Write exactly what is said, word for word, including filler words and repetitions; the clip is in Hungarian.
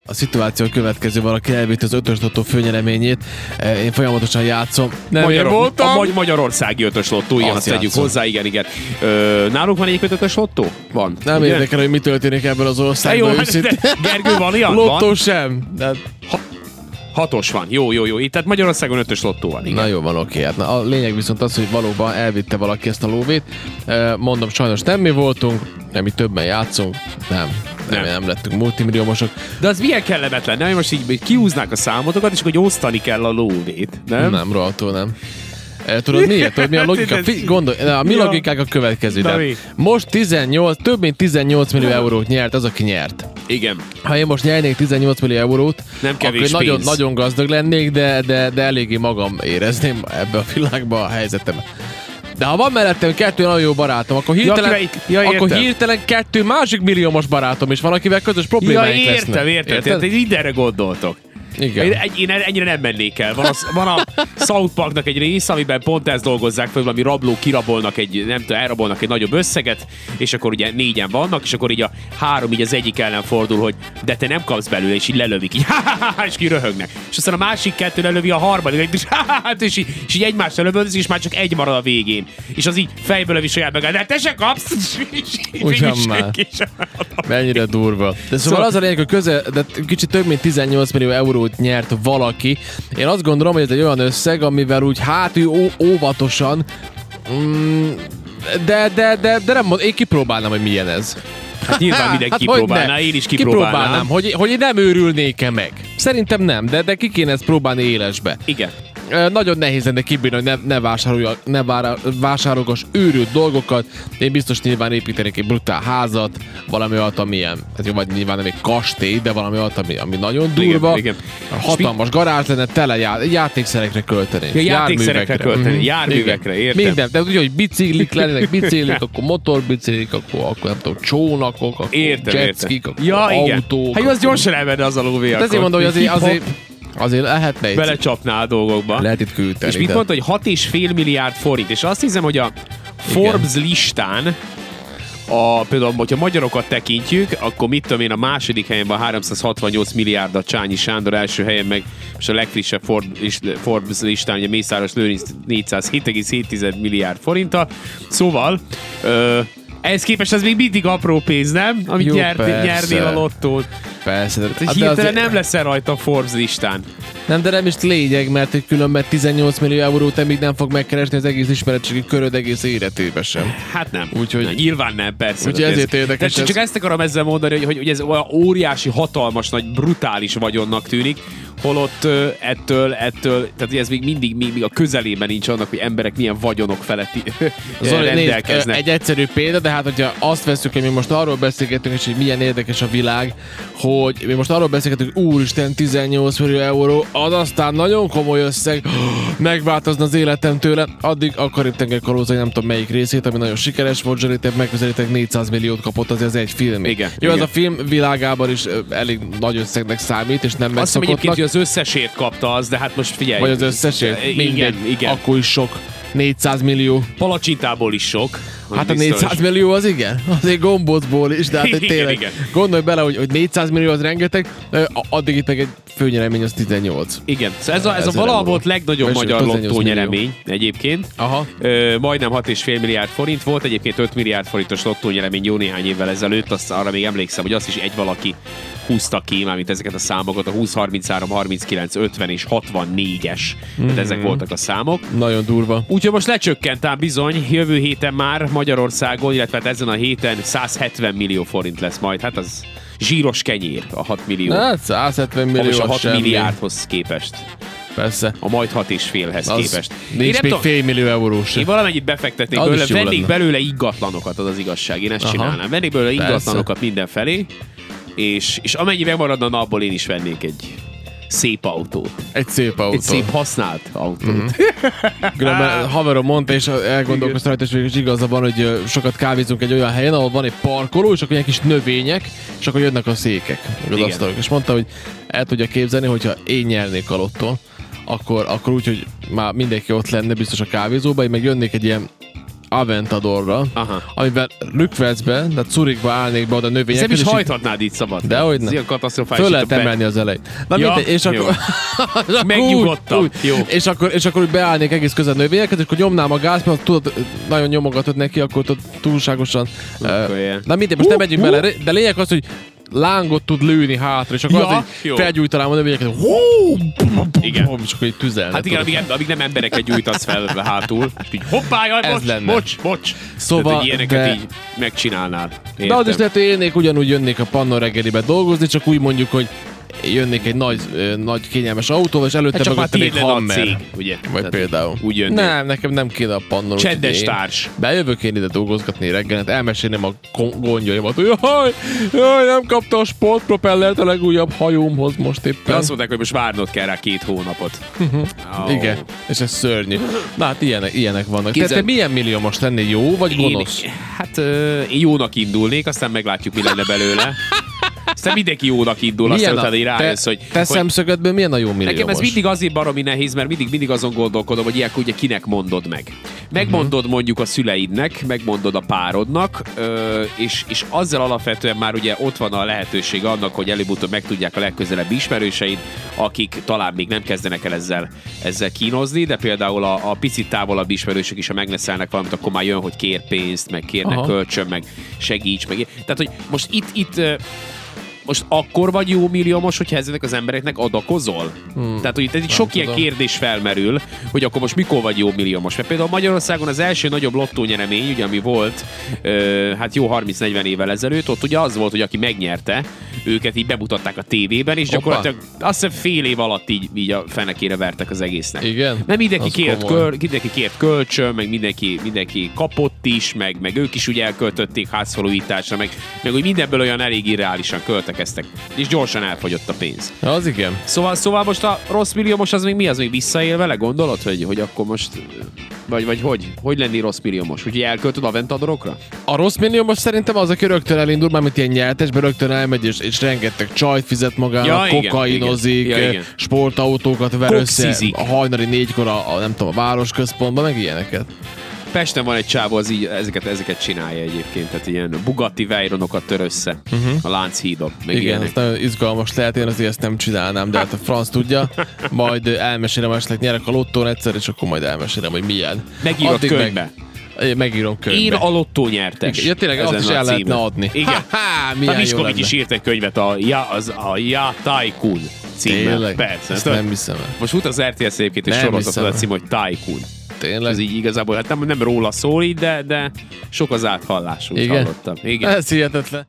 a szituáció a következő, valaki elvitt az ötös lottó főnyereményét, én folyamatosan játszom. Nem Magyar, én voltam. A Magy- Magyarországi ötös lottó, igen, azt, azt tegyük hozzá, igen, igen. Ö, nálunk van egyébként ötös lottó? Van. Nem ugye? Érdekel, hogy mi történik ebben az országban. Jó, de Gergő, van ilyen? Lottó van? sem. De... Ha- hatos van. Jó, jó, jó. Itt tehát Magyarországon ötös lottó van, igen. Na jó van, oké. Hát na, a lényeg viszont az, hogy valóban elvitte valaki ezt a lóvét. Mondom, sajnos nem mi voltunk, nem mi többen játszunk. Nem. Nem, nem lettünk multimilliómosok. De az milyen kellemetlen, nem? Most így kiúznák a számotokat, és hogy osztani kell a lóvét, nem? Nem, rohadtul nem. E, tudod miért? Tudod mi a logika? Fi, gondolj, a mi ja. logikák a következő. De most tizennyolc, több mint tizennyolc millió eurót nyert az, aki nyert. Igen. Ha én most nyernék tizennyolc millió eurót, nem kevés akkor nagyon, pénz. nagyon gazdag lennék, de, de, de eléggé magam érezném ebbe a világba a helyzetemben. De ha van mellettem kettő nagyon jó barátom, akkor hirtelen, ja, ja, akkor hirtelen kettő másik milliómos barátom is van, akivel közös problémáink ja, lesznek. értem, értem, értem, értem. Mindenre gondoltok. Igen. Én, én ennyire nem mennék el. Van, az, van a South Parknak egy rész, amiben pont ezt dolgozzák fel, valami rablók kirabolnak egy, nem tudom, elrabolnak egy nagyobb összeget, és akkor ugye négyen vannak, és akkor így a három így az egyik ellen fordul, hogy de te nem kapsz belőle, és így lelövik, így, és ki röhögnek. És aztán a másik kettő lelövi a harmadik, és, és, így, és így egymást lövöldözik, és már csak egy marad a végén. És az így fejből lövi saját meg, de te se kapsz! Ugyan már. Mennyire durva. De szóval, szóval az a lényeg, hogy közel, de kicsit több mint tizennyolc millió eurót nyert valaki. Én azt gondolom, hogy ez egy olyan összeg, amivel úgy hát ó- óvatosan mm, de, de, de, de nem mond, én kipróbálnám, hogy milyen ez. Hát nyilván mindenki hát kipróbálná, én is kipróbálnám. Kipróbálnám, hogy, hogy én nem őrülnék-e meg. Szerintem nem, de, de ki kéne ezt próbálni élesbe. Igen. Nagyon nehéz lenne kibírni, hogy ne, ne, vásároljak, ne vásárolgass őrült dolgokat. Én biztos nyilván építenék egy brutál házat, valami olyat, amilyen, hát jó, vagy nyilván nem egy kastély, de valami olyat, ami, ami nagyon durva. Igen, igen. Hatalmas garázs lenne, tele já, játékszerekre költenék. Ja, játékszerekre költenék, mm-hmm. járművekre, értem. Minden, de úgy, hogy biciklik lennének, biciklik, akkor motorbiciklik, akkor, akkor nem tudom, csónakok, akkor jetskik, akkor ja, autók. Hát jó, az gyorsan elmenne az a lóvé. Hát ezért mondom, hogy azért, azért Azért lehetne egy... Belecsapná a dolgokba. Lehet itt küldeni. És mit mondta, hogy hat és fél milliárd forint. És azt hiszem, hogy a Forbes igen. listán, a, például, hogyha magyarokat tekintjük, akkor mit tudom én, a második helyen van háromszázhatvannyolc milliárd a Csányi Sándor, első helyen meg, és a legfrissebb Forbes listán, ugye Mészáros Lőrinc négyszázhét egész hét milliárd forinttal. Szóval... Ö, ehhez képest ez még mindig apró pénz, nem? Amit jó, nyert, nyernél a lottót. Persze. Hát hirtelen azért... nem leszel rajta a Forbes listán. Nem, de nem is lényeg, mert egy különben tizennyolc millió eurót emig nem fog megkeresni az egész ismeretségi köröd egész életében sem. Hát nem. Úgyhogy... Na, nyilván nem, persze. Úgyhogy ezért érdekes. Ez... Csak ezt akarom ezzel mondani, hogy, hogy ez olyan óriási, hatalmas, nagy, brutális vagyonnak tűnik, holott uh, ettől, ettől, tehát ez még mindig még, még a közelében nincs annak, hogy emberek milyen vagyonok feletti rendelkeznek. Nézd, egy egyszerű példa, de hát hogyha azt veszük, hogy mi most arról beszélgetünk, és hogy milyen érdekes a világ, hogy mi most arról beszélgetünk, úristen, tizennyolc millió euró, az aztán nagyon komoly összeg, megváltozna az életem tőle, addig a Karib-tenger kalózai nem tudom melyik részét, ami nagyon sikeres volt, Zsaritek megközelítek négyszáz milliót kapott, azért az egy film. Igen. Jó, igen. az a film világában is elég nagy összegnek számít, és nem megszokottnak. Az összesért kapta az, de hát most figyelj. Vagy az összesért? Igen, Mindegy, igen. Akkor is sok. négyszáz millió. Palacsintából is sok. Hát a négyszáz millió az igen. Azért gombócból is, de hát egy tényleg. Igen. Gondolj bele, hogy, hogy négyszáz millió az rengeteg, addig itt meg egy főnyeremény az tizennyolc. Igen. Szóval ez a, ez a valaha volt legnagyobb magyar lottó nyeremény egyébként. Aha. Ö, majdnem hat és fél milliárd forint volt, egyébként öt milliárd forintos lottó nyeremény jó néhány évvel ezelőtt, azt arra még emlékszem, hogy azt is egy valaki húzta ki, mármint ezeket a számokat, a húsz, harminchárom, harminckilenc, ötven és hatvannégyes. Mm-hmm. Tehát ezek voltak a számok. Nagyon durva. Úgyhogy most lecsökkent ám bizony, jövő héten már Magyarországon, illetve hát ezen a héten száz hetven millió forint lesz majd. Hát az zsíros kenyér a hat millió. Hát száz hetven millió és a hat semmi. milliárdhoz képest. Persze. A majd hat és félhez az képest. Nincs még fél millió eurós. Én valamennyit befektetnék belőle, vennék belőle ingatlanokat, az az igazság. Én ezt Aha. csinálnám. Vennék belőle ingatlanokat mindenfelé, és, és amennyi megmaradna, abból én is vennék egy szép autót. Egy szép autót. Egy szép használt autót. Mm-hmm. Különben haverom mondta, és elgondolkoztam rajta, és igaza van, hogy sokat kávézunk egy olyan helyen, ahol van egy parkoló, és akkor ilyen kis növények, és akkor jönnek a székek, az asztalok. És mondta, hogy el tudja képzelni, hogyha én nyernék a lottón, akkor, akkor úgy, hogy már mindenki ott lenne biztos a kávézóban, én meg jönnék egy ilyen Aventadorra, Aha. amiben rükvercbe, de curikba állnék be oda Nem növényeket. is és így- hajthatnád így szabad. De hogy Ez nem. ilyen katasztrofális. Föl lehet itt a be- emelni az elején. Na Ja, mindegy, és jó. akkor... és akkor Megnyugodtam. úgy- Jó. És akkor, és akkor úgy beállnék egész közel növényeket, és akkor nyomnám a gázt, mert tudod, nagyon nyomogatod neki, akkor tudod, túlságosan... Akkor Uh, ilyen. na mindegy, most nem megyünk bele, de lényeg az, hogy lángot tud lőni hátra, és akkor Ja, az jó. így felgyújtanám a növényeket, Igen. és akkor így tüzelne. Hát igen, tudod. amíg, amíg nem embereket gyújtasz fel hátul, és így hoppá, jaj, Ez bocs, lenne. bocs, bocs. Szóval, Tehát, hogy ilyeneket de- így megcsinálnál. De az is Értem. lehet, hogy élnék, ugyanúgy jönnék a Pannon reggelibe dolgozni, csak úgy mondjuk, hogy jönnék egy nagy, ö, nagy kényelmes autóval, és előtte Hát csak már mögötte még tiéd lenne a Hammer. cég, ugye? Vagy Tehát például. Úgy jönnél. Nem, nekem nem kéne a Pannon. Csendes úgyhogy én társ. Bejövök én ide dolgozgatni reggelet, elmesélném a kon- gondjaimat, hogy jaj, jaj, nem kapta a sportpropellert a legújabb hajómhoz most De éppen. azt mondták, hogy most várnod kell rá két hónapot. Oh. Igen, és ez szörnyű. Na hát ilyenek, ilyenek vannak. Te, te Képzeld- milyen milliómos lennél, jó vagy gonosz? Én, hát ö, én jónak indulnék, aztán meglátjuk, mi lenne belőle. Aztán mindenki jónak indul, aztán Milyen utána így a, rájössz, te, hogy... te hogy szemszögedből milyen a jó milliómos? nekem ez mindig azért baromi nehéz, mert mindig, mindig azon gondolkodom, hogy ilyenkor ugye kinek mondod meg. Megmondod uh-huh. mondjuk a szüleidnek, megmondod a párodnak, ö, és, és azzal alapvetően már ugye ott van a lehetőség annak, hogy előbb-utóbb megtudják a legközelebbi ismerőseid, akik talán még nem kezdenek el ezzel, ezzel kínozni, de például a, a picit távolabb ismerősök is, ha megneszelnek valamit, akkor már jön, hogy kér pénzt, meg kérnek Aha. kölcsön, meg segíts, meg... Tehát, hogy most itt, itt ö, most akkor vagy jó milliómos, hogyha ezeknek az embereknek adakozol? Hmm. Tehát, hogy itt egy sok ilyen tudom. kérdés felmerül, hogy akkor most mikor vagy jó milliómos. Mert például Magyarországon az első nagyobb lottónyeremény, ugye, ami volt, ö, hát jó harminc-negyven évvel ezelőtt, ott ugye az volt, hogy aki megnyerte, őket így bemutatták a tévében, és Hoppa. gyakorlatilag azt hiszem fél év alatt így, így a fenekére vertek az egésznek. Igen? Nem mindenki Az kért, komoly. köl, mindenki kért kölcsön, meg mindenki, mindenki kapott is, meg, meg ők is ugye elköltötték házfelújításra, meg, meg úgy mindenből olyan elég irreálisan költekeztek. És gyorsan elfogyott a pénz. Ja, az igen. Szóval, szóval most a rossz milliómos az még mi? Az még visszaél vele? Gondolod, hogy, hogy akkor most... Vagy, vagy hogy? Hogy lenni rossz milliómos? Úgyhogy elköltöd Aventadorokra? A rossz milliómos szerintem az, aki rögtön elindul, mármint ilyen nyertesbe, rögtön elmegy, és, és rengeteg csajt fizet magának, Ja, igen, kokainozik, igen. Ja, igen. sportautókat ver össze, Kokszizik. a hajnali négykor a, a, nem tudom, a városközpontban, meg ilyeneket. Pesten van egy csávó, az így ezeket, ezeket csinálja egyébként. Tehát ilyen Bugatti Veyronokat tör össze uh-huh. a Lánchídon. Meg Igen, ilyenek. ez nagyon izgalmas lehet, én azért ezt nem csinálnám, de hát a franc tudja. Majd elmesélem, esetleg nyerek a lottón egyszer, és akkor majd elmesélem, hogy milyen. Megírod Addig könyvbe. Meg, megírom könyvbe. Én a lottó nyertes. Igen, ja, tényleg, azt Ezen is a el címe. lehetne adni. Igen. Ha-ha, milyen A jó Miskovics lenne. is írt egy könyvet, a Ja, az, a ja Tycoon címmel. Tényleg? Persze. Ezt Tudod, nem hiszem el. most fut az er té es egyébként egy Nem sorozatot hiszem a el. cím, hogy Tycoon. Tényleg? Ez így igazából, hát nem, nem róla szól így, de, de sok az áthallás, úgy Igen? hallottam. Igen. Ez hihetetlen.